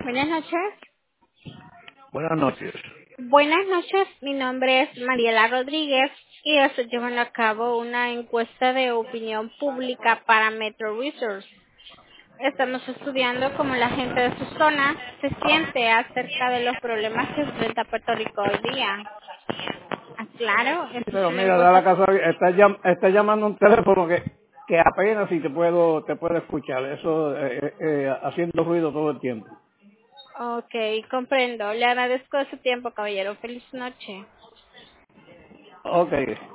Buenas noches. Buenas noches. Buenas noches, mi nombre es Mariela Rodríguez y yo estoy llevando a cabo una encuesta de opinión pública para Metro Research. Estamos estudiando cómo la gente de su zona se siente acerca de los problemas que enfrenta Puerto Rico hoy día. Ah, claro, esta es Pero una mira, da la encuesta. casa, está llamando un teléfono que apenas si te puedo escuchar. Eso haciendo ruido todo el tiempo. Ok, comprendo. Le agradezco su tiempo, caballero. Feliz noche. Ok.